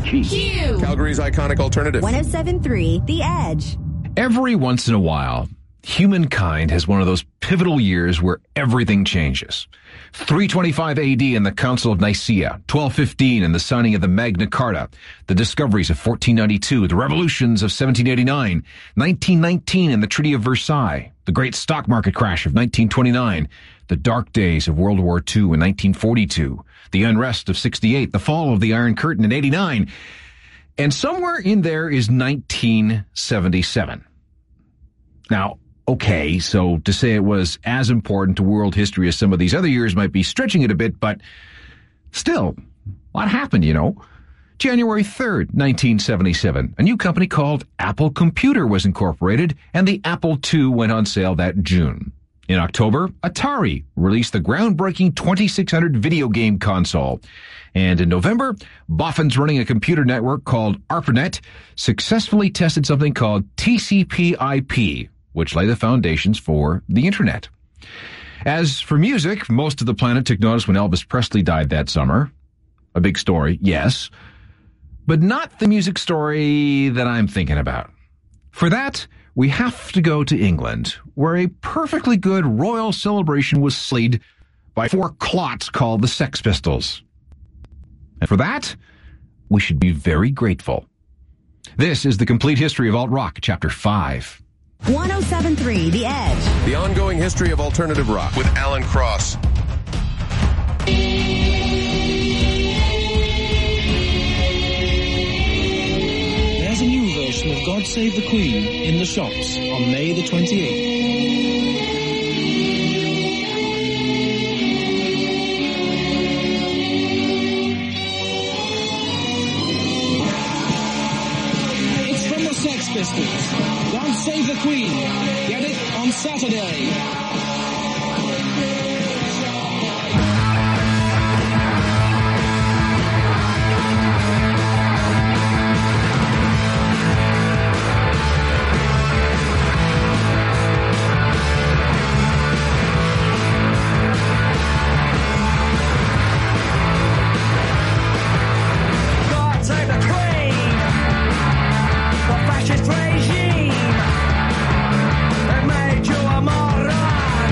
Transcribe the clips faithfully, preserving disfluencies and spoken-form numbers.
Q. Calgary's iconic alternative. one oh seven point three The Edge. Every once in a while, humankind has one of those pivotal years where everything changes. three twenty-five A D in the Council of Nicaea, twelve fifteen in the signing of the Magna Carta, the discoveries of fourteen ninety-two, the revolutions of seventeen eighty-nine, nineteen nineteen in the Treaty of Versailles, the great stock market crash of nineteen twenty-nine, the dark days of World War Two in nineteen forty-two, the unrest of sixty-eight, the fall of the Iron Curtain in eighty-nine, and somewhere in there is nineteen seventy-seven. Now, okay, so to say it was as important to world history as some of these other years might be stretching it a bit, but still, what happened, you know? January third, nineteen seventy-seven, a new company called Apple Computer was incorporated, and the Apple two went on sale that June. In October, Atari released the groundbreaking twenty-six hundred video game console. And in November, boffins running a computer network called ARPANET successfully tested something called T C P I P, which lay the foundations for the Internet. As for music, most of the planet took notice when Elvis Presley died that summer. A big story, yes, but not the music story that I'm thinking about. For that, we have to go to England, where a perfectly good royal celebration was sullied by four clots called the Sex Pistols. And for that, we should be very grateful. This is the Complete History of Alt-Rock, Chapter five. one oh seven point three The Edge. The ongoing history of alternative rock with Alan Cross. There's a new version of God Save the Queen in the shops on May the twenty-eighth. It's from the Sex Pistols. God Save the Queen. Get it on Saturday. God save the Queen. The fascist regime. They made you a moron.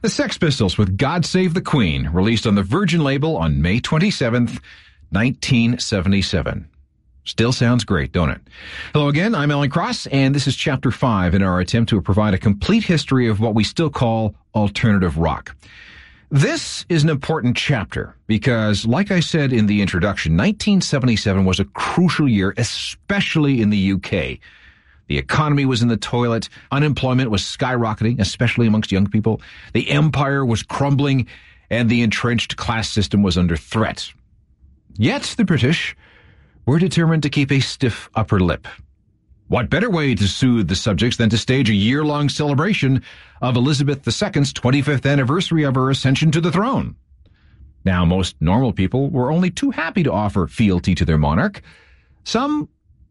The Sex Pistols with God Save the Queen, released on the Virgin label on May twenty-seventh, nineteen seventy-seven. Still sounds great, don't it? Hello again, I'm Alan Cross, and this is Chapter five in our attempt to provide a complete history of what we still call alternative rock. This is an important chapter because, like I said in the introduction, nineteen seventy-seven was a crucial year, especially in the U K. The economy was in the toilet, unemployment was skyrocketing, especially amongst young people, the empire was crumbling, and the entrenched class system was under threat. Yet the British were determined to keep a stiff upper lip. What better way to soothe the subjects than to stage a year-long celebration of Elizabeth the Second's twenty-fifth anniversary of her ascension to the throne? Now, most normal people were only too happy to offer fealty to their monarch. Some,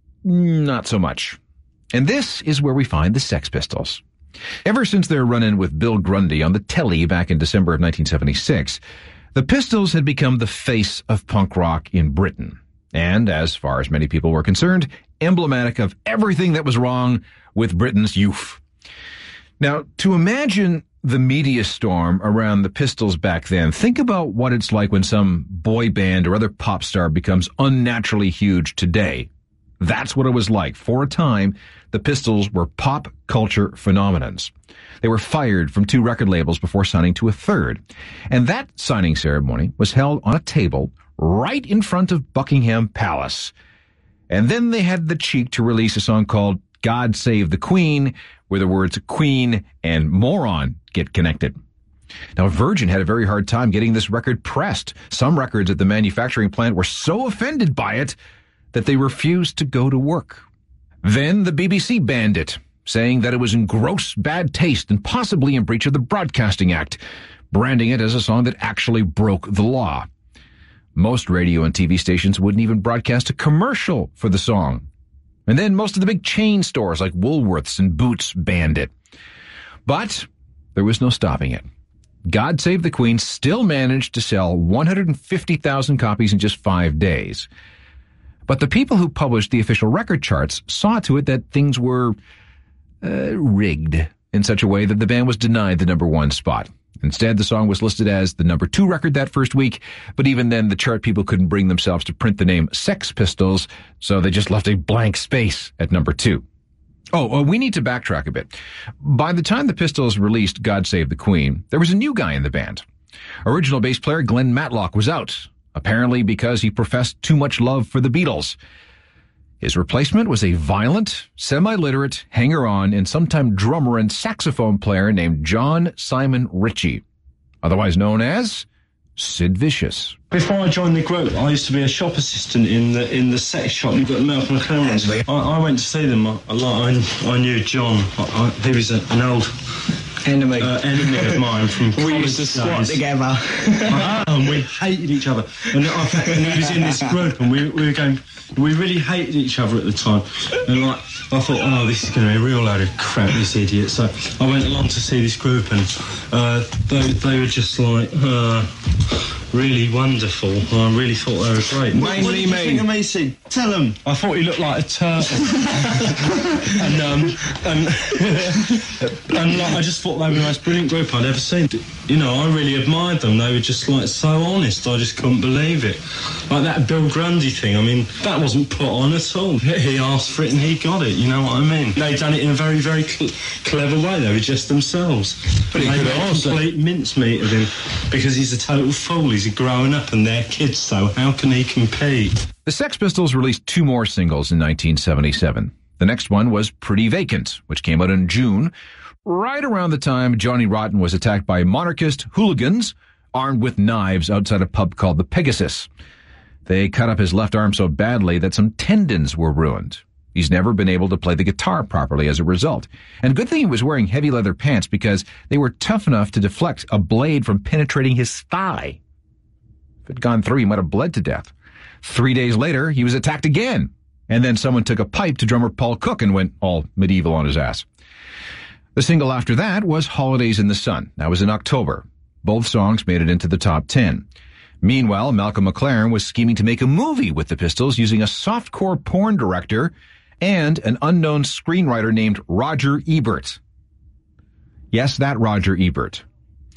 not so much. And this is where we find the Sex Pistols. Ever since their run-in with Bill Grundy on the telly back in December of nineteen seventy-six, the Pistols had become the face of punk rock in Britain. And, as far as many people were concerned, emblematic of everything that was wrong with Britain's youth. Now, to imagine the media storm around the Pistols back then, think about what it's like when some boy band or other pop star becomes unnaturally huge today. That's what it was like. For a time, the Pistols were pop culture phenomenons. They were fired from two record labels before signing to a third. And that signing ceremony was held on a table right in front of Buckingham Palace. And then they had the cheek to release a song called God Save the Queen, where the words Queen and moron get connected. Now, Virgin had a very hard time getting this record pressed. Some records at the manufacturing plant were so offended by it that they refused to go to work. Then the B B C banned it, saying that it was in gross bad taste and possibly in breach of the Broadcasting Act, branding it as a song that actually broke the law. Most radio and T V stations wouldn't even broadcast a commercial for the song. And then most of the big chain stores like Woolworths and Boots banned it. But there was no stopping it. God Save the Queen still managed to sell one hundred fifty thousand copies in just five days. But the people who published the official record charts saw to it that things were uh, rigged in such a way that the band was denied the number one spot. Instead, the song was listed as the number two record that first week, but even then the chart people couldn't bring themselves to print the name Sex Pistols, so they just left a blank space at number two. Oh, uh, we need to backtrack a bit. By the time the Pistols released God Save the Queen, there was a new guy in the band. Original bass player Glenn Matlock was out, apparently because he professed too much love for the Beatles. His replacement was a violent, semi-literate, hanger-on, and sometime drummer and saxophone player named John Simon Ritchie, otherwise known as Sid Vicious. Before I joined the group, I used to be a shop assistant in the in the sex shop you've got Malcolm McLaren's. I, I went to see them. I, I, I knew John. I, I, he was a, an old enemy uh, enemy of mine from college. We used to squat days. together. uh, and we hated each other. And, I, and he was in this group, and we, we were going. We really hated each other at the time. And like, I thought, oh, this is going to be a real load of crap, this idiot. So I went along to see this group, and uh, they, they were just like, uh, really wonderful. I really thought they were great. Mainly what did you me. think of me, Sid? Tell them. I thought he looked like a turtle. and, um, and, and like, I just thought they were the most brilliant group I'd ever seen. You know, I really admired them. They were just, like, so honest. I just couldn't believe it. Like that Bill Grundy thing, I mean, that wasn't put on at all. He asked for it and he got it, you know what I mean? They done it in a very, very cl- clever way. They were just themselves. But he could have also complete mincemeat of him because he's a total fool. He's a growing up and they're kids, so how can he compete? The Sex Pistols released two more singles in nineteen seventy-seven. The next one was Pretty Vacant, which came out in June, right around the time Johnny Rotten was attacked by monarchist hooligans armed with knives outside a pub called the Pegasus. They cut up his left arm so badly that some tendons were ruined. He's never been able to play the guitar properly as a result. And good thing he was wearing heavy leather pants because they were tough enough to deflect a blade from penetrating his thigh. If it had gone through, he might have bled to death. Three days later, he was attacked again. And then someone took a pipe to drummer Paul Cook and went all medieval on his ass. The single after that was Holidays in the Sun. That was in October. Both songs made it into the top ten. Meanwhile, Malcolm McLaren was scheming to make a movie with the Pistols using a softcore porn director and an unknown screenwriter named Roger Ebert. Yes, that Roger Ebert.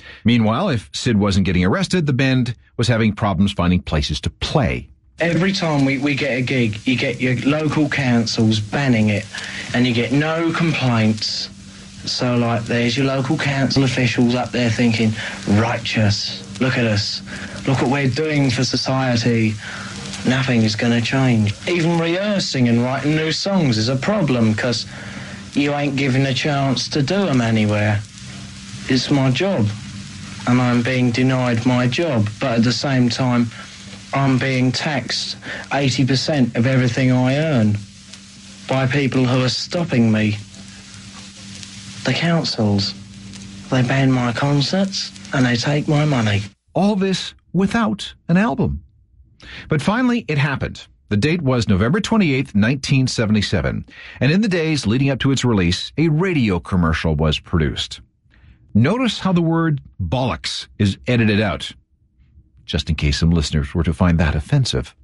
Meanwhile, if Sid wasn't getting arrested, the band was having problems finding places to play. Every time we, we get a gig, you get your local councils banning it, and you get no complaints. So, like, there's your local council officials up there thinking, righteous, look at us, look what we're doing for society. Nothing is going to change. Even rehearsing and writing new songs is a problem, because you ain't given a chance to do them anywhere. It's my job, and I'm being denied my job, but at the same time, I'm being taxed eighty percent of everything I earn by people who are stopping me. The councils, they ban my concerts and they take my money. All this without an album. But finally, it happened. The date was November twenty-eighth, nineteen seventy-seven, and in the days leading up to its release, a radio commercial was produced. Notice how the word bollocks is edited out, just in case some listeners were to find that offensive.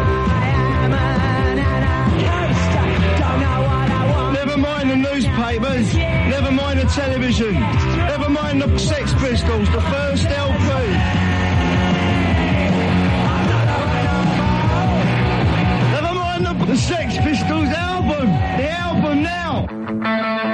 Never mind the newspapers, never mind the television, never mind the Sex Pistols, the first L P. Never mind the, the Sex Pistols album, the album now.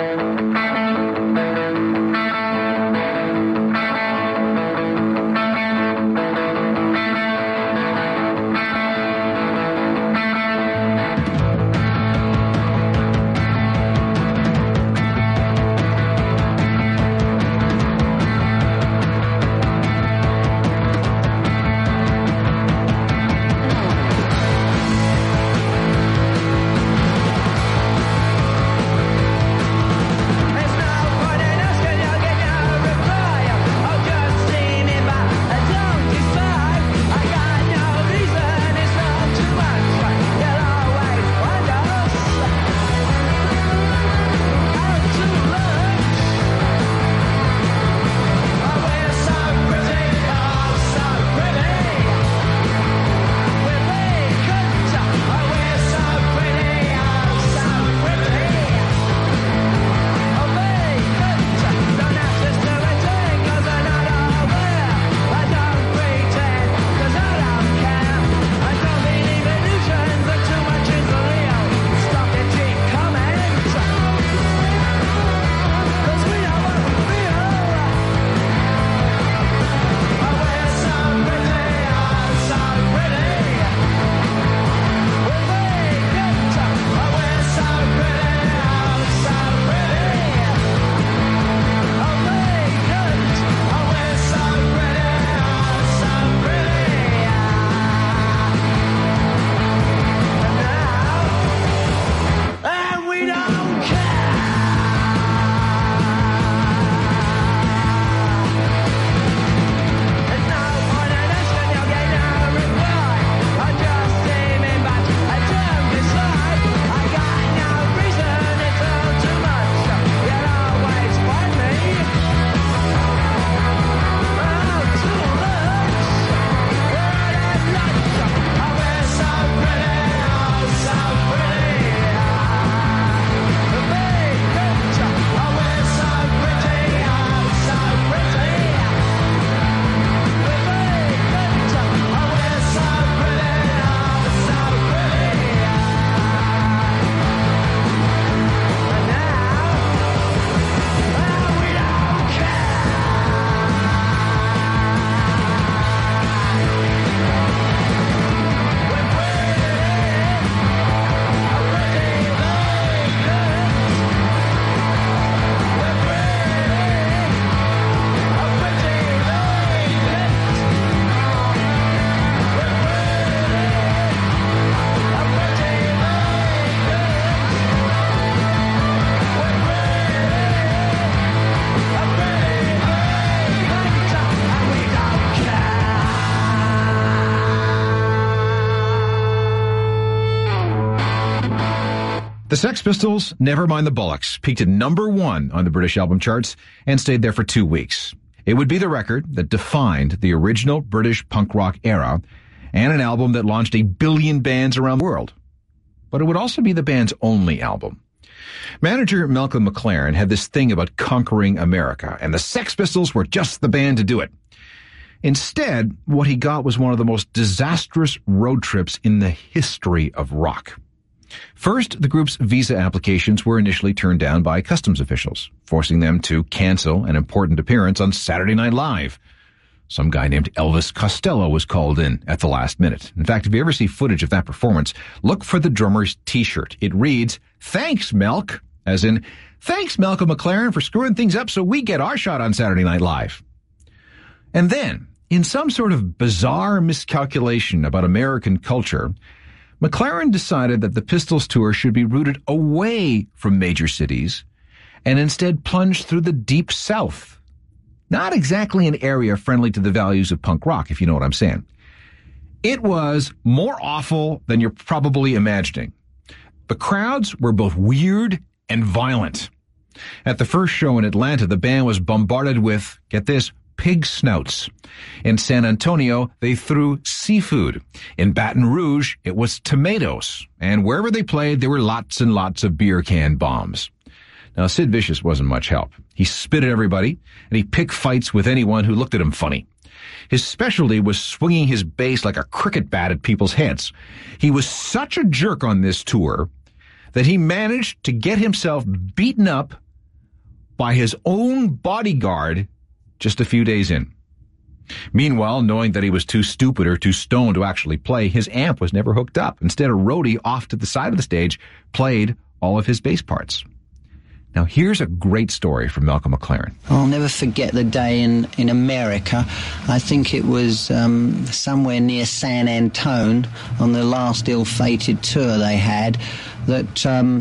The Sex Pistols' Never Mind the Bollocks peaked at number one on the British album charts and stayed there for two weeks. It would be the record that defined the original British punk rock era and an album that launched a billion bands around the world. But it would also be the band's only album. Manager Malcolm McLaren had this thing about conquering America, and the Sex Pistols were just the band to do it. Instead, what he got was one of the most disastrous road trips in the history of rock. First, the group's visa applications were initially turned down by customs officials, forcing them to cancel an important appearance on Saturday Night Live. Some guy named Elvis Costello was called in at the last minute. In fact, if you ever see footage of that performance, look for the drummer's t-shirt. It reads, "Thanks, Melk," as in, "Thanks, Malcolm McLaren, for screwing things up so we get our shot on Saturday Night Live." And then, in some sort of bizarre miscalculation about American culture, McLaren decided that the Pistols tour should be routed away from major cities and instead plunge through the deep South. Not exactly an area friendly to the values of punk rock, if you know what I'm saying. It was more awful than you're probably imagining. The crowds were both weird and violent. At the first show in Atlanta, the band was bombarded with, get this, pig snouts. In San Antonio, they threw seafood. In Baton Rouge, it was tomatoes. And wherever they played, there were lots and lots of beer can bombs. Now, Sid Vicious wasn't much help. He spit at everybody, and he picked fights with anyone who looked at him funny. His specialty was swinging his bass like a cricket bat at people's heads. He was such a jerk on this tour that he managed to get himself beaten up by his own bodyguard just a few days in. Meanwhile, knowing that he was too stupid or too stoned to actually play, his amp was never hooked up. Instead, a roadie off to the side of the stage played all of his bass parts. Now, here's a great story from Malcolm McLaren. I'll never forget the day in, in America. I think it was um, somewhere near San Antone on the last ill-fated tour they had that um,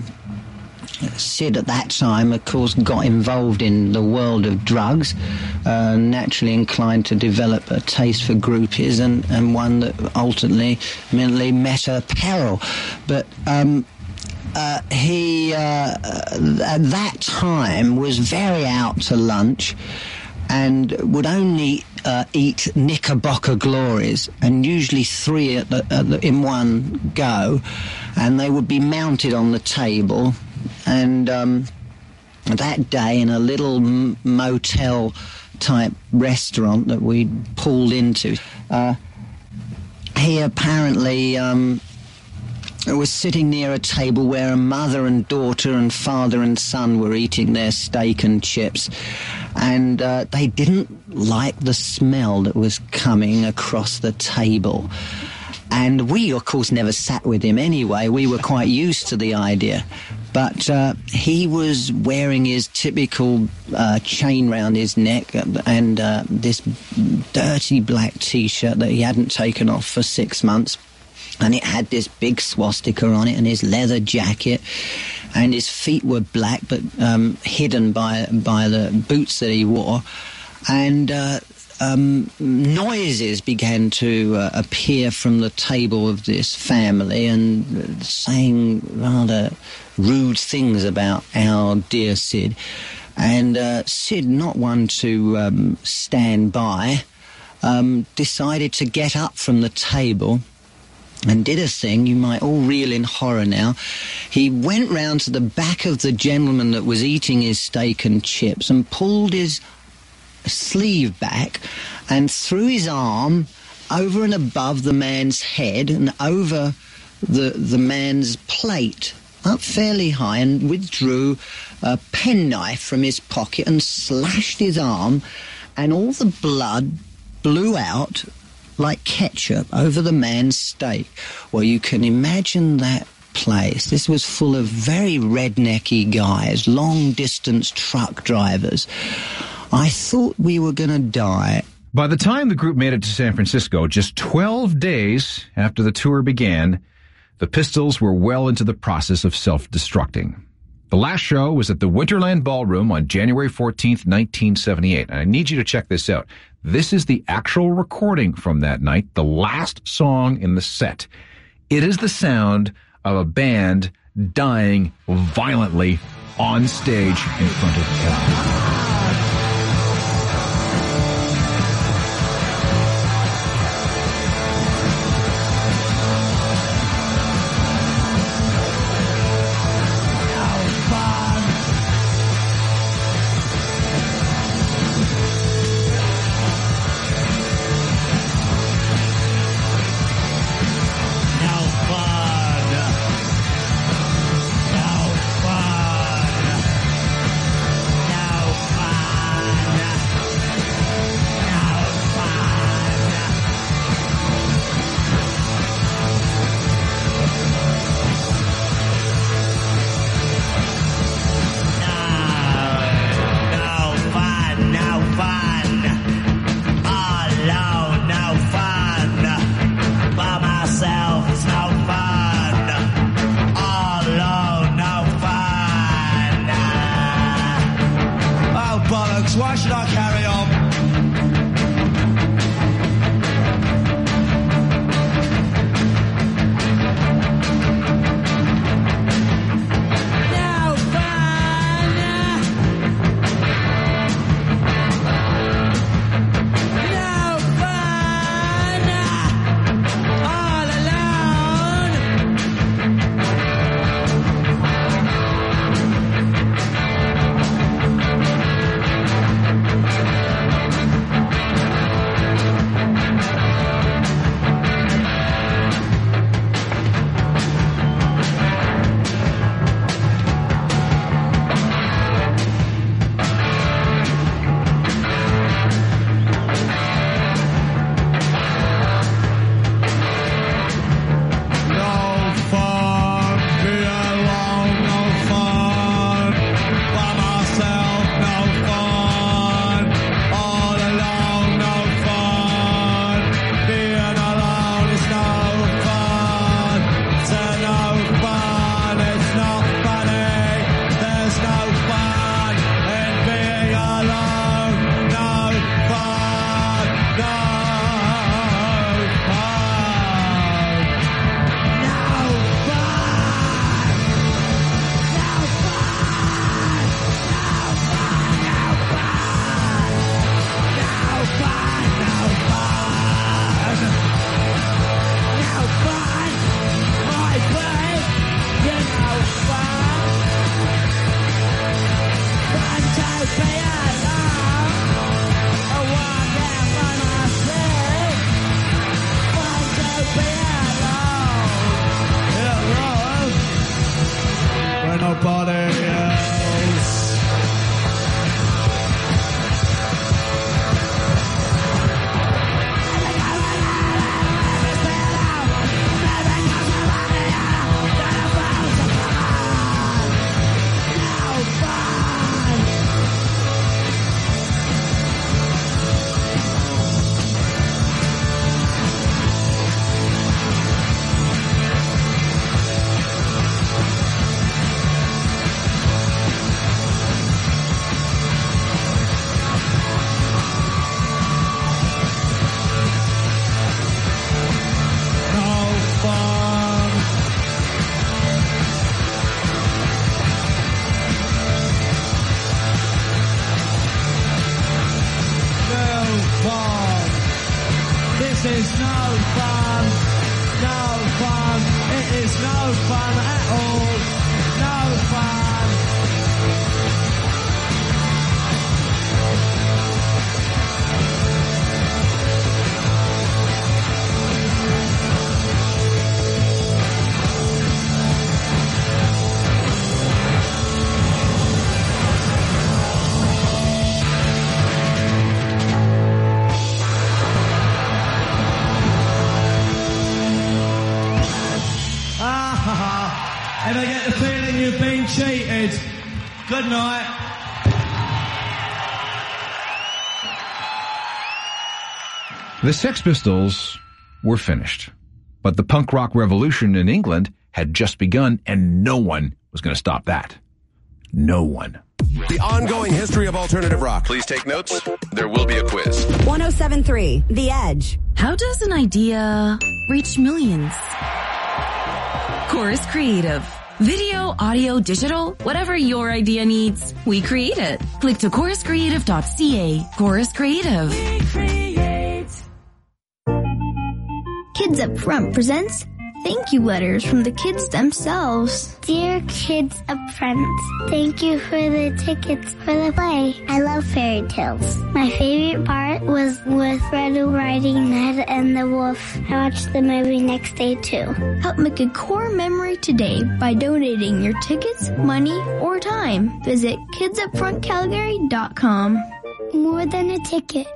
Sid at that time, of course, got involved in the world of drugs, uh, naturally inclined to develop a taste for groupies, and, and one that ultimately, ultimately met her peril. But um, uh, he, uh, at that time, was very out to lunch and would only uh, eat Knickerbocker Glories, and usually three at the, at the, in one go, and they would be mounted on the table. And um, that day, in a little m- motel-type restaurant that we pulled into, uh, he apparently um, was sitting near a table where a mother and daughter and father and son were eating their steak and chips, and uh, they didn't like the smell that was coming across the table. And we, of course, never sat with him anyway. We were quite used to the idea. But uh, he was wearing his typical uh, chain round his neck and uh, this dirty black T-shirt that he hadn't taken off for six months. And it had this big swastika on it, and his leather jacket. And his feet were black, but um, hidden by, by the boots that he wore. And Uh, Um, noises began to uh, appear from the table of this family, and uh, saying rather rude things about our dear Sid. And uh, Sid, not one to um, stand by, um, decided to get up from the table and did a thing. You might all reel in horror now. He went round to the back of the gentleman that was eating his steak and chips and pulled his sleeve back and threw his arm over and above the man's head and over the the man's plate up fairly high, and withdrew a penknife from his pocket and slashed his arm, and all the blood blew out like ketchup over the man's steak. Well, you can imagine that place. This was full of very rednecky guys, long-distance truck drivers. I thought we were going to die. By the time the group made it to San Francisco, just twelve days after the tour began, the Pistols were well into the process of self-destructing. The last show was at the Winterland Ballroom on January fourteenth, nineteen seventy-eight. And I need you to check this out. This is the actual recording from that night, the last song in the set. It is the sound of a band dying violently on stage in front of everyone. should I carry on? If I get the feeling you've been cheated, good night. The Sex Pistols were finished, but the punk rock revolution in England had just begun, and no one was going to stop that. No one. The ongoing history of alternative rock. Please take notes. There will be a quiz. one oh seven point three The Edge. How does an idea reach millions? Chorus Creative. Video, audio, digital, whatever your idea needs, we create it. Click to chorus creative dot c a. Chorus Creative. We create. Kids Up Front presents thank you letters from the kids themselves. Dear Kids Up Front, thank you for the tickets for the play. I love fairy tales. My favorite part was with Red Riding Hood and the wolf. I watched the movie next day too. Help make a core memory today by donating your tickets, money, or time. Visit kids up front calgary dot com. More than a ticket.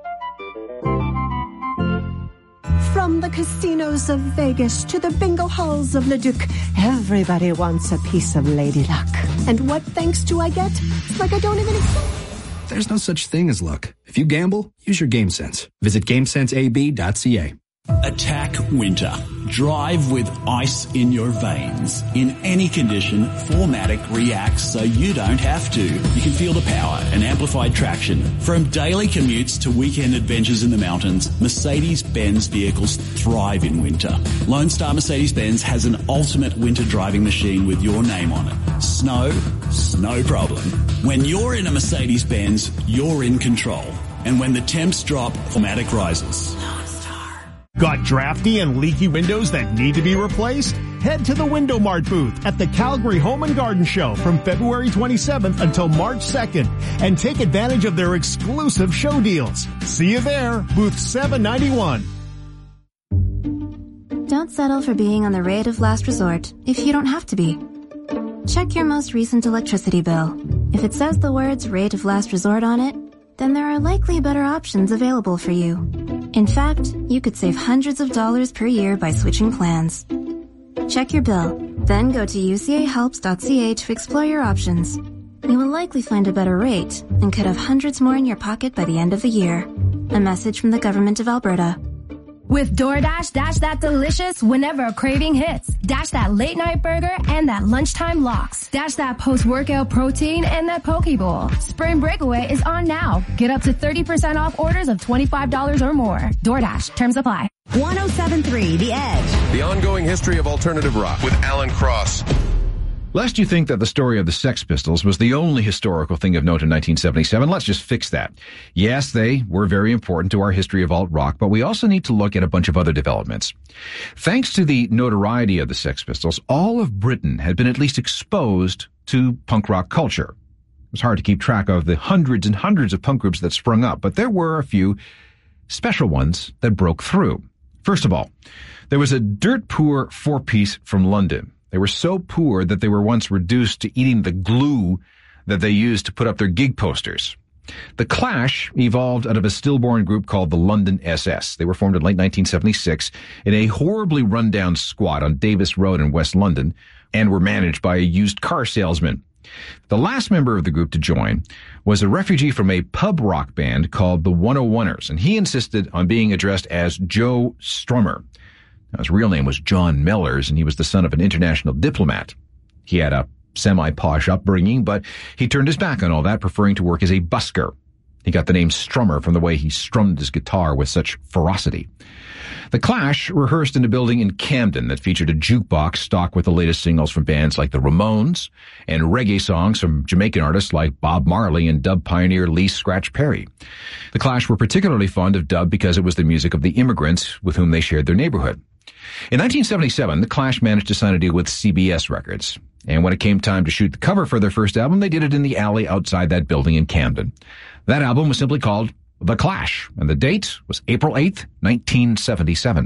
From the casinos of Vegas to the bingo halls of Leduc, everybody wants a piece of Lady Luck. And what thanks do I get? It's like I don't even exist. There's no such thing as luck. If you gamble, use your game sense. Visit game sense a b dot c a. Attack Winter. Drive with ice in your veins. In any condition, four matic reacts so you don't have to. You can feel the power and amplified traction. From daily commutes to weekend adventures in the mountains, Mercedes-Benz vehicles thrive in winter. Lone Star Mercedes-Benz has an ultimate winter driving machine with your name on it. Snow, no problem. When you're in a Mercedes-Benz, you're in control. And when the temps drop, Formatic rises. Got drafty and leaky windows that need to be replaced? Head to the Window Mart booth at the Calgary Home and Garden Show from February twenty-seventh until March second and take advantage of their exclusive show deals. See you there, booth seven ninety-one. Don't settle for being on the rate of last resort if you don't have to be. Check your most recent electricity bill. If it says the words rate of last resort on it, then there are likely better options available for you. In fact, you could save hundreds of dollars per year by switching plans. Check your bill, then go to u c a helps dot c a to explore your options. You will likely find a better rate and could have hundreds more in your pocket by the end of the year. A message from the Government of Alberta. With DoorDash, dash that delicious whenever a craving hits. Dash that late night burger and that lunchtime lox. Dash that post-workout protein and that poke bowl. Spring Breakaway is on now. Get up to thirty percent off orders of twenty-five dollars or more. DoorDash. Terms apply. one oh seven point three The Edge. The ongoing history of alternative rock with Alan Cross. Lest you think that the story of the Sex Pistols was the only historical thing of note in nineteen seventy-seven, let's just fix that. Yes, they were very important to our history of alt-rock, but we also need to look at a bunch of other developments. Thanks to the notoriety of the Sex Pistols, all of Britain had been at least exposed to punk rock culture. It was hard to keep track of the hundreds and hundreds of punk groups that sprung up, but there were a few special ones that broke through. First of all, there was a dirt-poor four-piece from London. They were so poor that they were once reduced to eating the glue that they used to put up their gig posters. The Clash evolved out of a stillborn group called the London S S. They were formed in late nineteen seventy-six in a horribly run-down squat on Davis Road in West London and were managed by a used car salesman. The last member of the group to join was a refugee from a pub rock band called the one oh oneers, and he insisted on being addressed as Joe Strummer. Now, his real name was John Mellors, and he was the son of an international diplomat. He had a semi-posh upbringing, but he turned his back on all that, preferring to work as a busker. He got the name Strummer from the way he strummed his guitar with such ferocity. The Clash rehearsed in a building in Camden that featured a jukebox stocked with the latest singles from bands like the Ramones and reggae songs from Jamaican artists like Bob Marley and dub pioneer Lee Scratch Perry. The Clash were particularly fond of dub because it was the music of the immigrants with whom they shared their neighborhood. In nineteen seventy-seven, the Clash managed to sign a deal with C B S Records, and when it came time to shoot the cover for their first album, they did it in the alley outside that building in Camden. That album was simply called The Clash, and the date was April eighth, nineteen seventy-seven.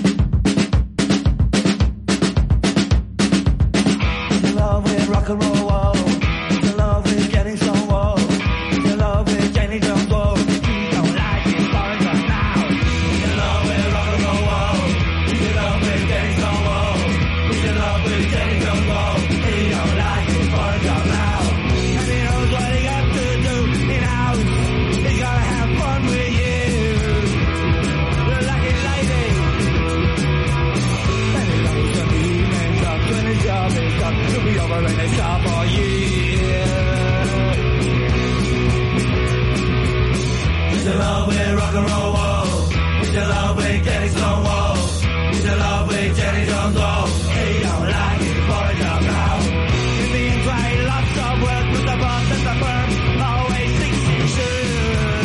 Love with rock and roll, whoa. You love with getting so whoa. You love with getting so whoa. You don't like it, but it's now. You love with rock and roll, whoa. You love with getting so whoa. You love with getting so whoa. You don't like it, but it's now. And he knows what he got to do. He knows he's gotta have fun with you. The lucky lady. And he knows when the evening comes, when his job is done, he'll be over in his car for years. It's a love with rock and roll, whoa. It's a love with getting slow, whoa. It's a love with Jenny Jones, whoa. He don't like it, but it's up now. He's being tried, lots of work with the boss and the firm. Always thinks he should.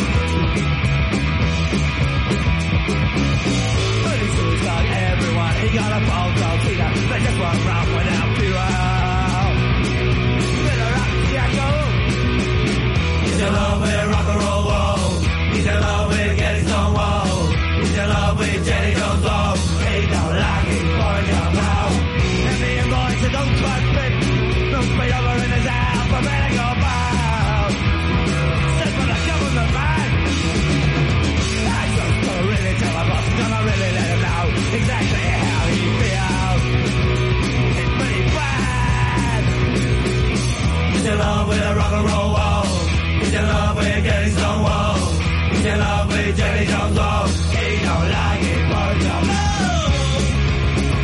But he seems like everyone, he got a fault of Peter. They just run round without fear. With a rock, yeah, go. He's in love with rock and roll, whoa. He's in love with getting some, whoa. He's in love with Jenny Jones, whoa. He don't like it, for it don't know. And the boys who don't trust it, don't spit over in his alphabetical bound. Says for the government man. I just don't really tell him what's gonna really let him know exactly how he feels. It's pretty bad. He's in love with a rock and roll, whoa. He's in love with getting some, whoa. He's in love with Jenny Jones, whoa. He don't like it, but he don't know.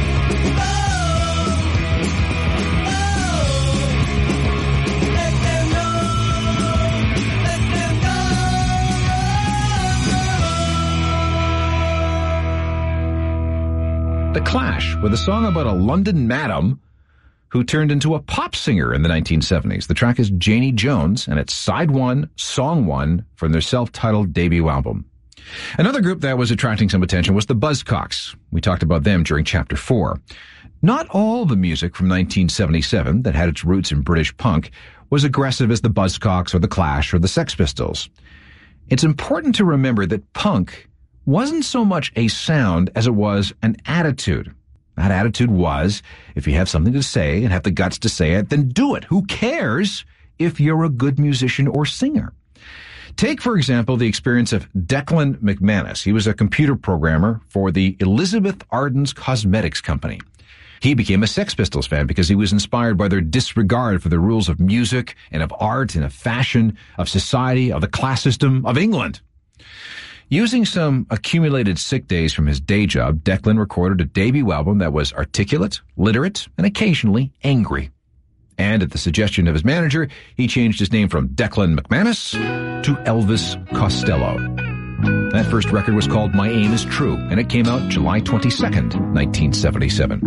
Clash with a song about a London madam who turned into a pop singer in the nineteen seventies. The track is Janie Jones, and it's side one, song one from their self-titled debut album. Another group that was attracting some attention was the Buzzcocks. We talked about them during Chapter four. Not all the music from nineteen seventy-seven that had its roots in British punk was aggressive as the Buzzcocks or the Clash or the Sex Pistols. It's important to remember that punk wasn't so much a sound as it was an attitude. That attitude was, if you have something to say and have the guts to say it, then do it. Who cares if you're a good musician or singer? Take, for example, the experience of Declan McManus. He was a computer programmer for the Elizabeth Arden's Cosmetics Company. He became a Sex Pistols fan because he was inspired by their disregard for the rules of music and of art and of fashion, of society, of the class system, of England. Using some accumulated sick days from his day job, Declan recorded a debut album that was articulate, literate, and occasionally angry. And at the suggestion of his manager, he changed his name from Declan McManus to Elvis Costello. That first record was called My Aim Is True, and it came out July twenty-second, nineteen seventy-seven.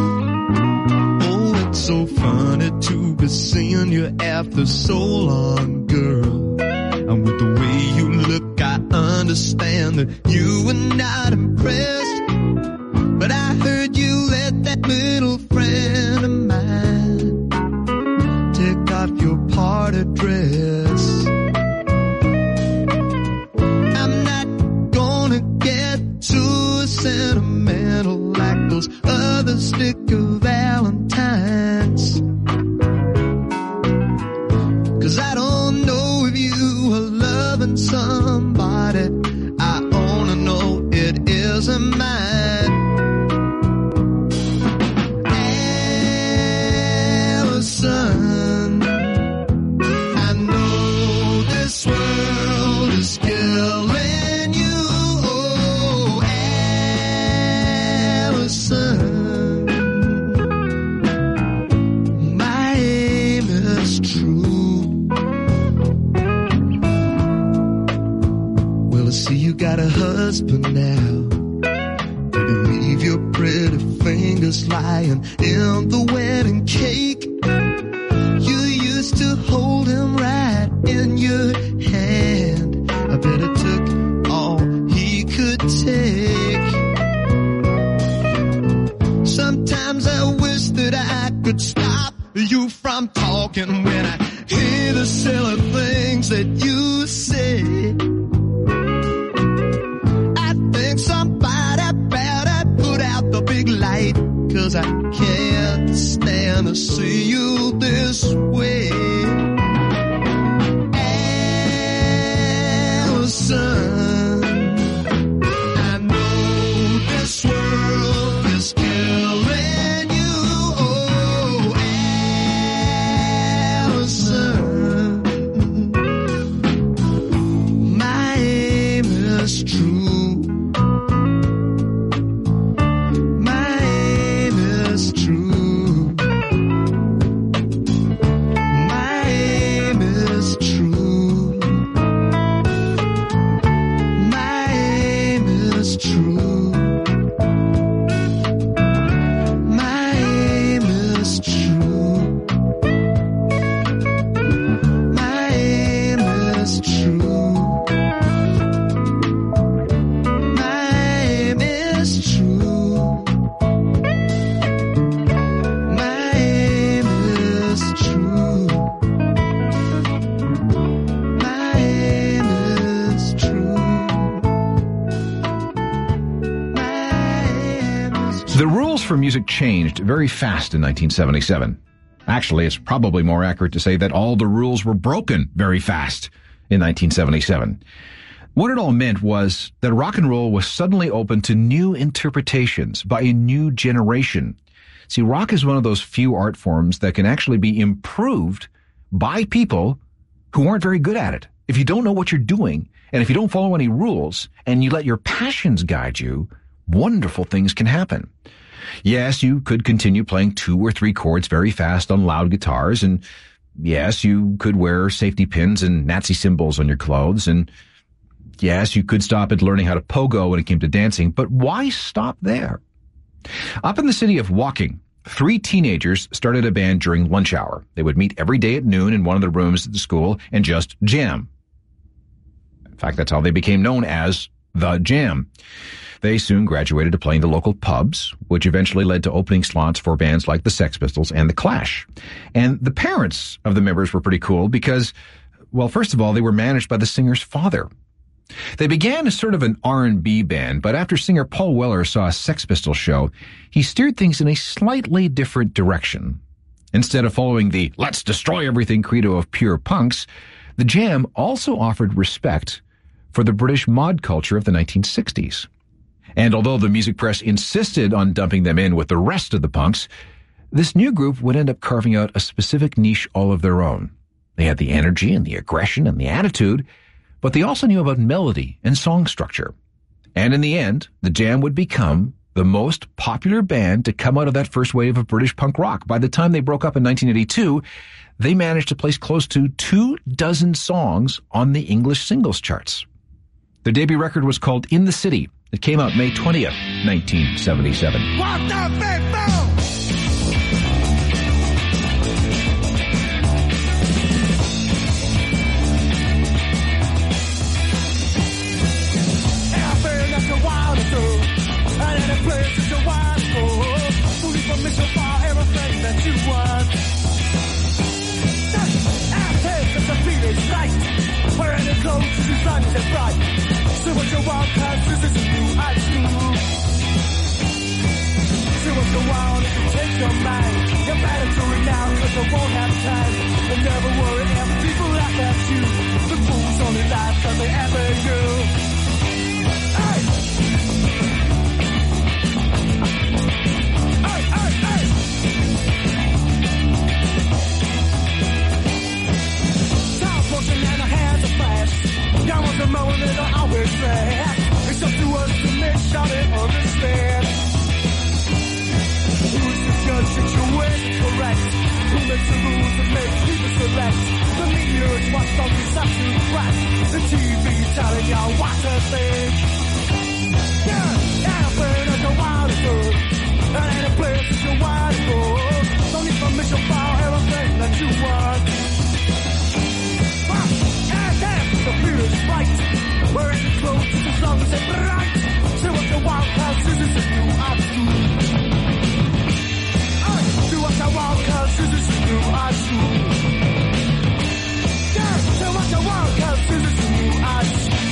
Oh, it's so funny to be seeing you after so long, girl. And with the way you look, I understand that you were not impressed. But I heard you let that little friend of mine take off your party dress. I'm not gonna get too sentimental like those other sticker Valentines. Cause I don't know if you are loving somebody. I wanna know it isn't mine. Allison, I know this world is killing you. Oh, Allison, my aim is true. Well, I see you got a husband now. But you leave your pretty fingers lying in the wedding cake. You used to hold him right in your hand. I bet it took all he could take. Sometimes I wish that I could stop you from talking when I hear the silly things that you say. I think somebody better put out the big light, cause I can't stand to see you this way. Allison, I know this world is killing you. Oh, Allison, my aim is true. My aim is true. My aim is true. My aim is true. My aim is true. My aim is true. My aim is true. My aim is true. My aim is true. The rules for music changed very fast in nineteen seventy-seven. Actually, it's probably more accurate to say that all the rules were broken very fast in nineteen seventy-seven. What it all meant was that rock and roll was suddenly open to new interpretations by a new generation. See, rock is one of those few art forms that can actually be improved by people who aren't very good at it. If you don't know what you're doing, and if you don't follow any rules, and you let your passions guide you, wonderful things can happen. Yes, you could continue playing two or three chords very fast on loud guitars, and yes, you could wear safety pins and Nazi symbols on your clothes, and yes, you could stop at learning how to pogo when it came to dancing, but why stop there? Up in the city of Woking, three teenagers started a band during lunch hour. They would meet every day at noon in one of the rooms at the school and just jam. In fact, that's how they became known as The Jam. They soon graduated to playing the local pubs, which eventually led to opening slots for bands like the Sex Pistols and the Clash. And the parents of the members were pretty cool because, well, first of all, they were managed by the singer's father. They began as sort of an R and B band, but after singer Paul Weller saw a Sex Pistols show, he steered things in a slightly different direction. Instead of following the let's destroy everything credo of pure punks, the Jam also offered respect for the British mod culture of the nineteen sixties. And although the music press insisted on dumping them in with the rest of the punks, this new group would end up carving out a specific niche all of their own. They had the energy and the aggression and the attitude, but they also knew about melody and song structure. And in the end, the Jam would become the most popular band to come out of that first wave of British punk rock. By the time they broke up in nineteen eighty-two, they managed to place close to two dozen songs on the English singles charts. Their debut record was called In the City. It came out May twentieth, nineteen seventy-seven. What the people? Everything that you want to do, and any place that you want to go, fully permission for everything that you want. After the beat is right, wearing the clothes the sun is bright. See what you want, cause this is a new high school. See what you want if you take your mind. You better do it now, cause you won't have time. And never worry if people laugh at you. The fools only laugh cause they ever do. Hey! Hey, hey, hey! Top motion and the hands are fast. Young ones are mowing it are always fast. It's up to us to make sure they understand. Who's the judge that you're with correct? Who makes the rules and makes people select? The media is what's on this up to crack. The T V telling y'all what to think. Yeah, anything that you want to do, and any place that you want to go. Don't need permission for everything that you want. The fear is right. Wearing the clothes as long as they're bright. See what you want, cause this is a new high school. Do what you want, cause this is a new high school. Yeah, do what you want, cause this is a new high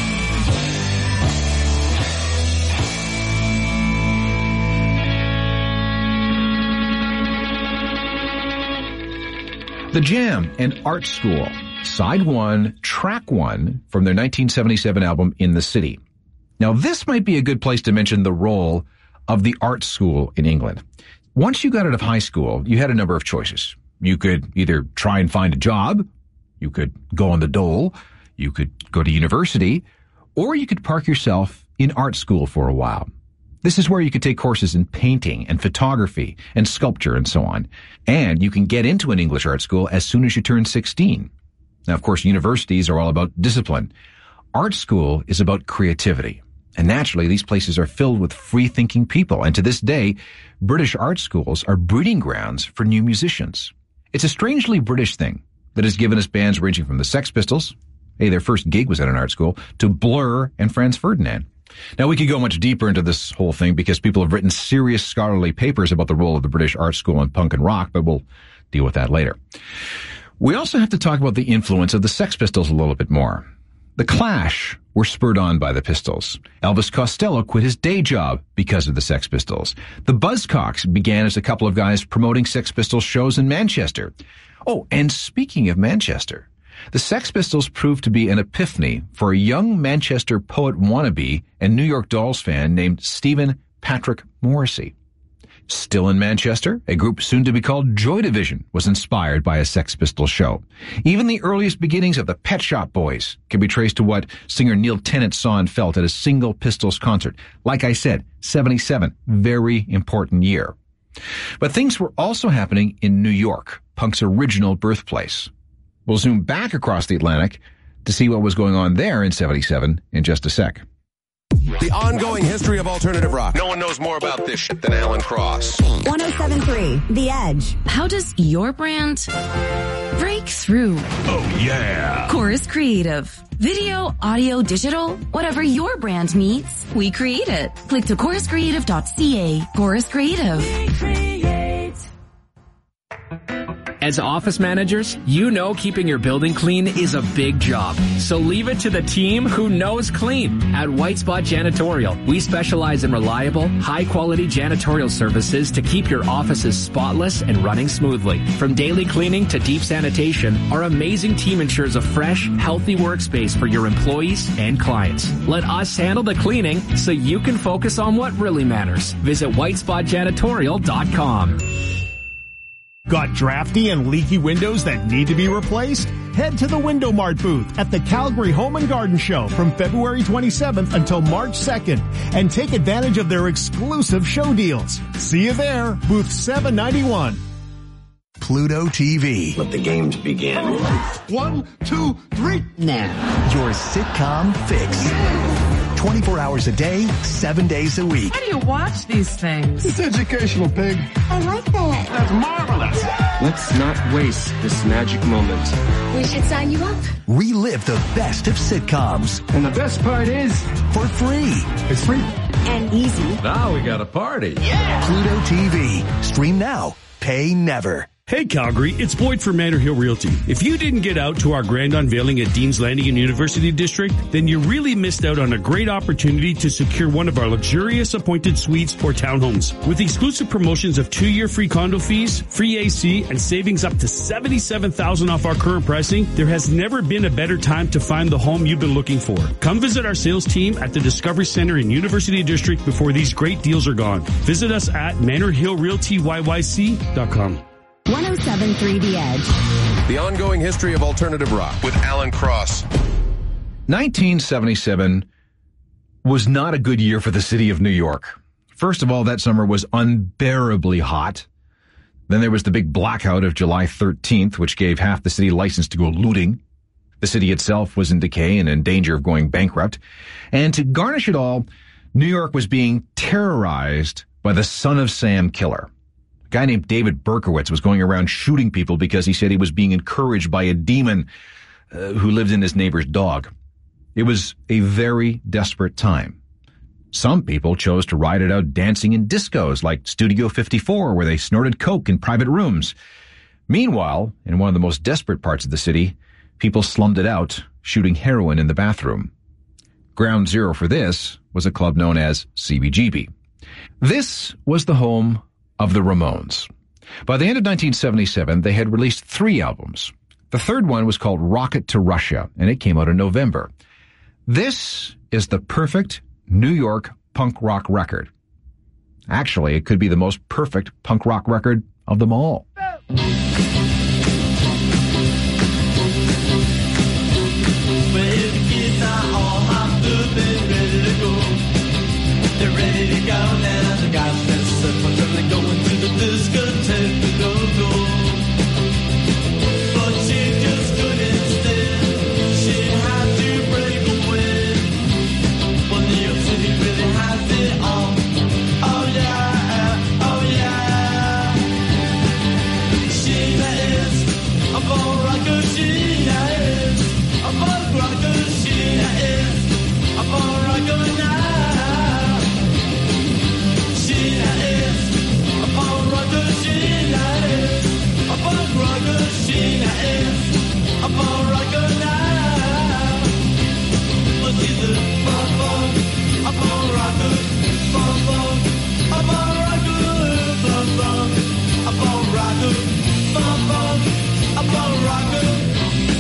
school. The Jam and Art School. Side one, track one from their nineteen seventy-seven album In the City. Now, this might be a good place to mention the role of the art school in England. Once you got out of high school, you had a number of choices. You could either try and find a job, you could go on the dole, you could go to university, or you could park yourself in art school for a while. This is where you could take courses in painting and photography and sculpture and so on. And you can get into an English art school as soon as you turn sixteen. Now, of course, universities are all about discipline. Art school is about creativity. And naturally, these places are filled with free-thinking people. And to this day, British art schools are breeding grounds for new musicians. It's a strangely British thing that has given us bands ranging from the Sex Pistols, hey, their first gig was at an art school, to Blur and Franz Ferdinand. Now, we could go much deeper into this whole thing because people have written serious scholarly papers about the role of the British art school in punk and rock, but we'll deal with that later. We also have to talk about the influence of the Sex Pistols a little bit more. The Clash were spurred on by the Pistols. Elvis Costello quit his day job because of the Sex Pistols. The Buzzcocks began as a couple of guys promoting Sex Pistols shows in Manchester. Oh, and speaking of Manchester, the Sex Pistols proved to be an epiphany for a young Manchester poet wannabe and New York Dolls fan named Stephen Patrick Morrissey. Still in Manchester, a group soon to be called Joy Division was inspired by a Sex Pistols show. Even the earliest beginnings of the Pet Shop Boys can be traced to what singer Neil Tennant saw and felt at a single Pistols concert. Like I said, seventy-seven, very important year. But things were also happening in New York, punk's original birthplace. We'll zoom back across the Atlantic to see what was going on there in seventy-seven in just a sec. The ongoing history of alternative rock. No one knows more about this shit than Alan Cross. one oh seven point three The Edge. How does your brand break through? Oh, yeah. Chorus Creative. Video, audio, digital, whatever your brand needs, we create it. Click to chorus creative dot c a. Chorus Creative. We create. As office managers, you know keeping your building clean is a big job. So leave it to the team who knows clean. At White Spot Janitorial, we specialize in reliable, high-quality janitorial services to keep your offices spotless and running smoothly. From daily cleaning to deep sanitation, our amazing team ensures a fresh, healthy workspace for your employees and clients. Let us handle the cleaning so you can focus on what really matters. Visit white spot janitorial dot com. Got drafty and leaky windows that need to be replaced? Head to the Window Mart booth at the Calgary Home and Garden Show from February twenty-seventh until March second and take advantage of their exclusive show deals. See you there, booth seven ninety-one. Pluto T V. Let the games begin. One, two, three. Now. Your sitcom fix. twenty-four hours a day, seven days a week. How do you watch these things? It's educational, pig. I like that. That's marvelous. Let's not waste this magic moment. We should sign you up. Relive the best of sitcoms. And the best part is, for free. It's free. And easy. Now we got a party. Yeah! Pluto T V. Stream now. Pay never. Hey Calgary, it's Boyd from Manor Hill Realty. If you didn't get out to our grand unveiling at Dean's Landing in University District, then you really missed out on a great opportunity to secure one of our luxurious appointed suites or townhomes. With exclusive promotions of two-year free condo fees, free A C, and savings up to seventy-seven thousand dollars off our current pricing, there has never been a better time to find the home you've been looking for. Come visit our sales team at the Discovery Center in University District before these great deals are gone. Visit us at manor hill realty y y c dot com. one oh seven point three The Edge. The ongoing history of alternative rock with Alan Cross. nineteen seventy-seven was not a good year for the city of New York. First of all, that summer was unbearably hot. Then there was the big blackout of July thirteenth, which gave half the city license to go looting. The city itself was in decay and in danger of going bankrupt. And to garnish it all, New York was being terrorized by the Son of Sam killer. A guy named David Berkowitz was going around shooting people because he said he was being encouraged by a demon uh, who lived in his neighbor's dog. It was a very desperate time. Some people chose to ride it out dancing in discos like Studio fifty-four, where they snorted coke in private rooms. Meanwhile, in one of the most desperate parts of the city, people slummed it out, shooting heroin in the bathroom. Ground zero for this was a club known as C B G B. This was the home of the Ramones. By the end of nineteen seventy-seven, they had released three albums. The third one was called Rocket to Russia, and it came out in November. This is the perfect New York punk rock record. Actually, it could be the most perfect punk rock record of them all. With the kids are all hopped up and ready to go. They're ready to go now. They got that stuff until they're going to the discotheque to go go. But she just couldn't stand. She had to break away. Well, New York City really has it all. Oh yeah, oh yeah. She is a ball rocker. She is a ball rocker. She is a ball rocker now. Sheena is a ball rocker now. But she's a ball ball, a ball rocker, ball ball, a ball rocker, ball ball, a ball rocker, ball ball, a ball rocker.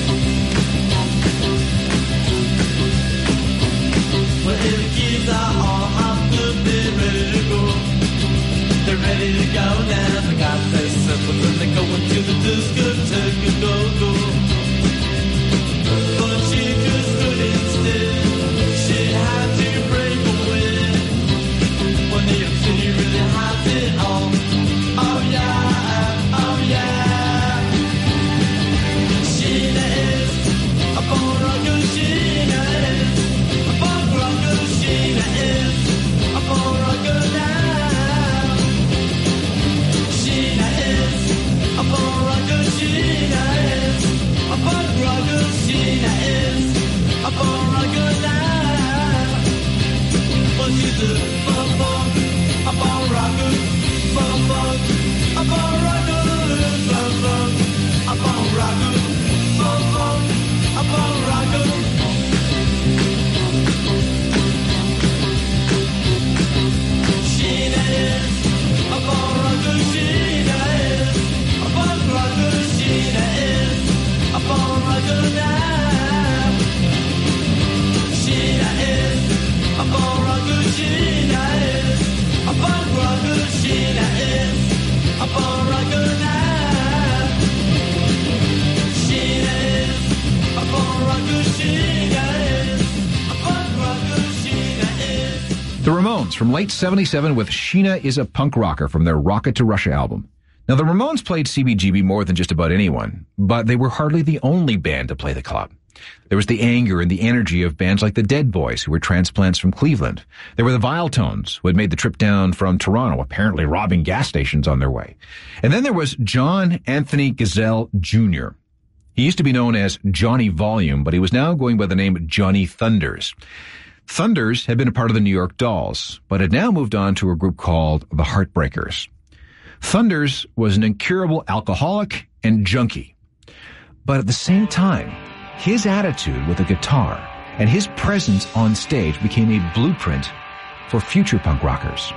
The Ramones from late seventy-seven with Sheena is a Punk Rocker from their Rocket to Russia album. Now, the Ramones played C B G B more than just about anyone, but they were hardly the only band to play the club. There was the anger and the energy of bands like the Dead Boys, who were transplants from Cleveland. There were the Viletones, who had made the trip down from Toronto, apparently robbing gas stations on their way. And then there was John Anthony Gazelle Junior He used to be known as Johnny Volume, but he was now going by the name Johnny Thunders. Thunders had been a part of the New York Dolls, but had now moved on to a group called the Heartbreakers. Thunders was an incurable alcoholic and junkie. But at the same time, his attitude with a guitar and his presence on stage became a blueprint for future punk rockers.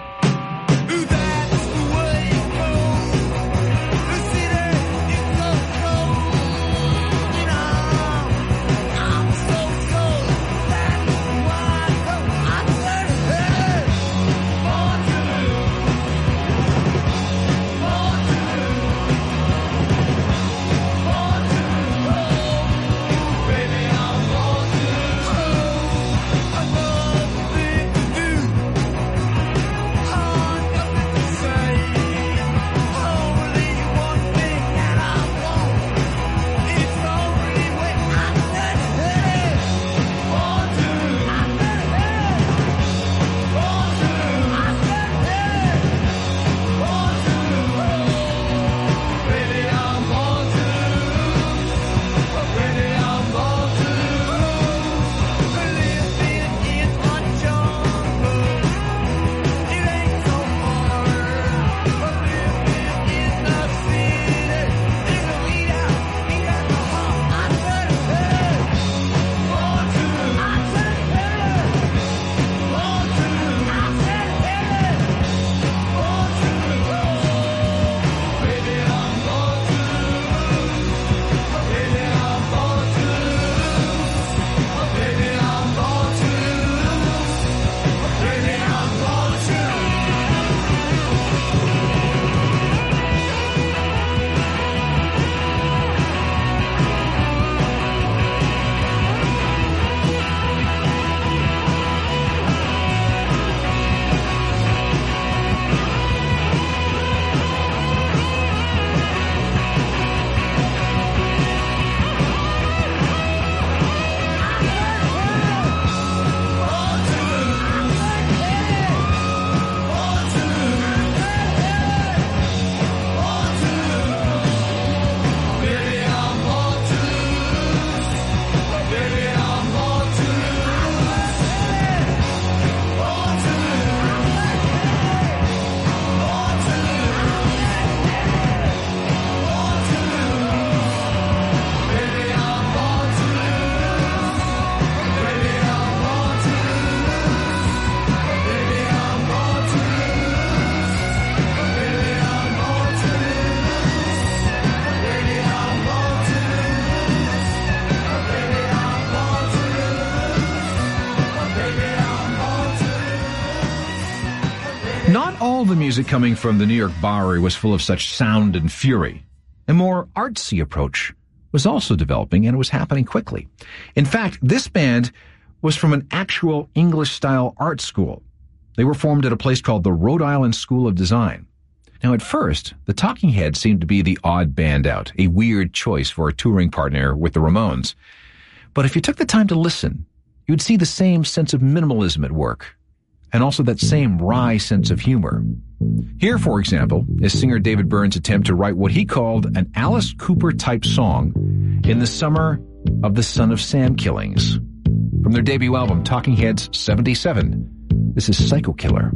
Not all the music coming from the New York Bowery was full of such sound and fury. A more artsy approach was also developing, and it was happening quickly. In fact, this band was from an actual English-style art school. They were formed at a place called the Rhode Island School of Design. Now, at first, the Talking Heads seemed to be the odd band out, a weird choice for a touring partner with the Ramones. But if you took the time to listen, you'd see the same sense of minimalism at work, and also that same wry sense of humor. Here, for example, is singer David Byrne's attempt to write what he called an Alice Cooper-type song in the summer of the Son of Sam killings. From their debut album, Talking Heads seventy-seven, this is Psycho Killer.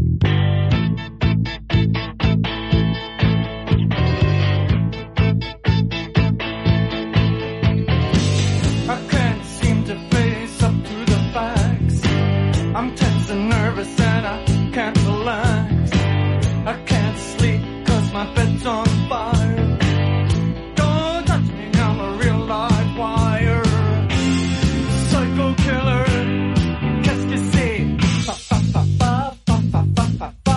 Psycho killer, qu'est-ce que c'est? Fa fa fa fa fa fa fa fa.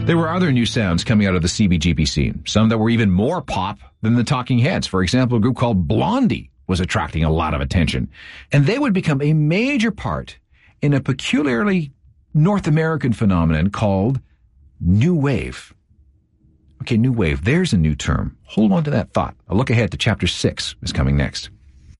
There were other new sounds coming out of the C B G B scene, some that were even more pop than the Talking Heads. For example, a group called Blondie was attracting a lot of attention, and they would become a major part in a peculiarly North American phenomenon called New Wave. Okay, New Wave, there's a new term. Hold on to that thought. A look ahead to Chapter six is coming next.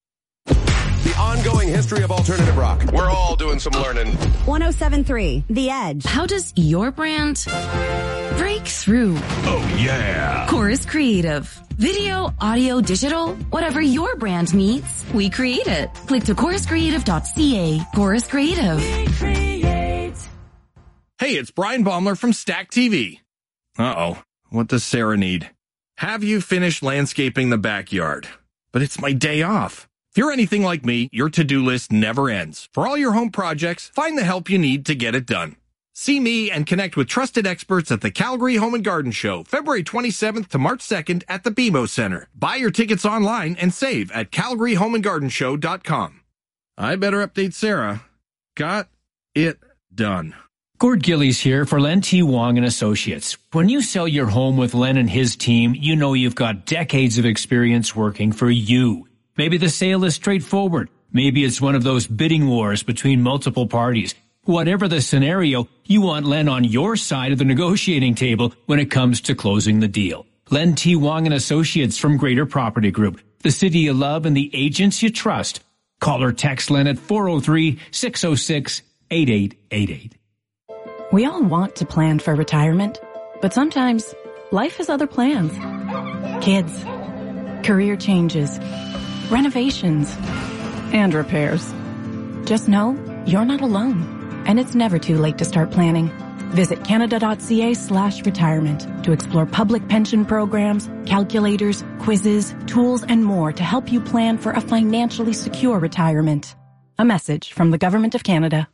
The ongoing history of alternative rock. We're all doing some learning. one oh seven point three The Edge. How does your brand break through? Oh, yeah. Chorus Creative. Video, audio, digital, whatever your brand needs, we create it. Click to chorus creative dot c a. Chorus Creative. Hey, it's Brian Baumler from Stack T V. Uh-oh. What does Sarah need? Have you finished landscaping the backyard? But it's my day off. If you're anything like me, your to-do list never ends. For all your home projects, find the help you need to get it done. See me and connect with trusted experts at the Calgary Home and Garden Show, February twenty-seventh to March second at the B M O Center. Buy your tickets online and save at calgary home and garden show dot com. I better update Sarah. Got it done. Gord Gillies here for Len T. Wong and Associates. When you sell your home with Len and his team, you know you've got decades of experience working for you. Maybe the sale is straightforward. Maybe it's one of those bidding wars between multiple parties. Whatever the scenario, you want Len on your side of the negotiating table when it comes to closing the deal. Len T. Wong and Associates from Greater Property Group, the city you love and the agents you trust. Call or text Len at four oh three, six oh six, eight eight eight eight. We all want to plan for retirement, but sometimes life has other plans. Kids, career changes, renovations, and repairs. Just know you're not alone, and it's never too late to start planning. Visit canada.ca slash retirement to explore public pension programs, calculators, quizzes, tools, and more to help you plan for a financially secure retirement. A message from the Government of Canada.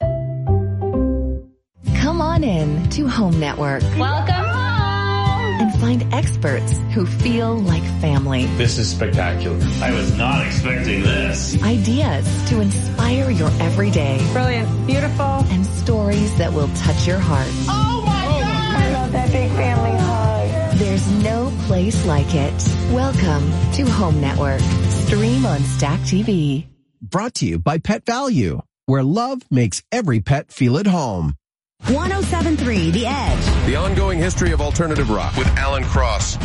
Come on in to Home Network. Welcome home! And find experts who feel like family. This is spectacular. I was not expecting this. Ideas to inspire your everyday. Brilliant. Beautiful. And stories that will touch your heart. Oh my God! I love that big family hug. There's no place like it. Welcome to Home Network. Stream on Stack T V. Brought to you by Pet Value, where love makes every pet feel at home. one oh seven point three The Edge. The ongoing history of alternative rock with Alan Cross.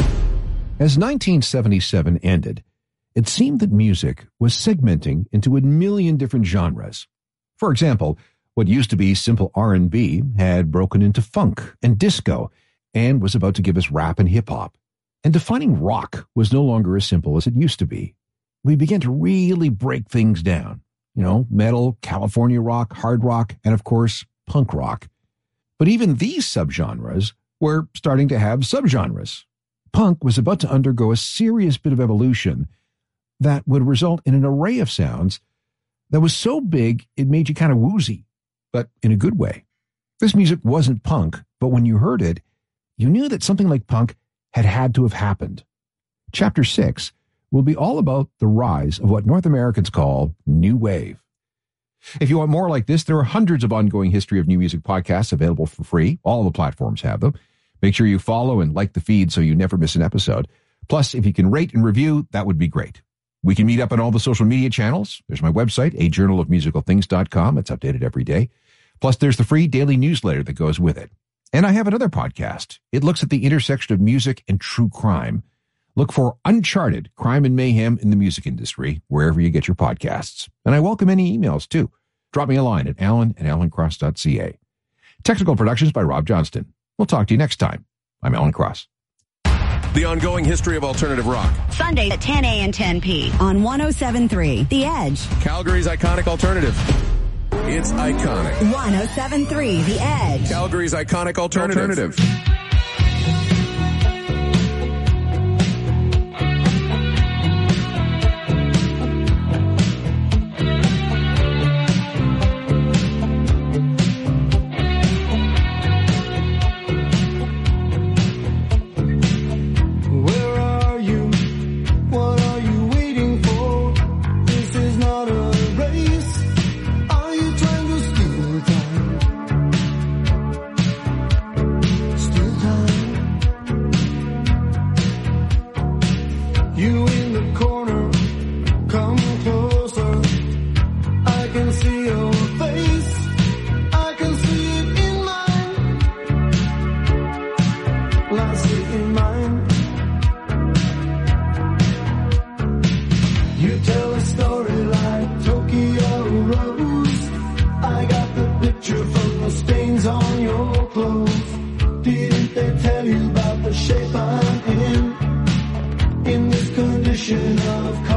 As nineteen seventy-seven ended, it seemed that music was segmenting into a million different genres. For example, what used to be simple R and B had broken into funk and disco and was about to give us rap and hip-hop. And defining rock was no longer as simple as it used to be. We began to really break things down. You know, metal, California rock, hard rock, and of course, punk rock. But even these subgenres were starting to have subgenres. Punk was about to undergo a serious bit of evolution that would result in an array of sounds that was so big it made you kind of woozy, but in a good way. This music wasn't punk, but when you heard it, you knew that something like punk had had to have happened. Chapter six will be all about the rise of what North Americans call New Wave. If you want more like this, there are hundreds of ongoing history of new music podcasts available for free. All the platforms have them. Make sure you follow and like the feed so you never miss an episode. Plus, if you can rate and review, that would be great. We can meet up on all the social media channels. There's my website, a journal of musical things dot com. It's updated every day. Plus, there's the free daily newsletter that goes with it. And I have another podcast. It looks at the intersection of music and true crime. Look for Uncharted, Crime and Mayhem in the Music Industry, wherever you get your podcasts. And I welcome any emails, too. Drop me a line at alan at alan cross dot c a. Technical productions by Rob Johnston. We'll talk to you next time. I'm Alan Cross. The ongoing history of alternative rock. Sunday at ten a and ten p on one oh seven point three The Edge. Calgary's iconic alternative. It's iconic. one oh seven point three The Edge. Calgary's iconic alternative. alternative. Still ocean of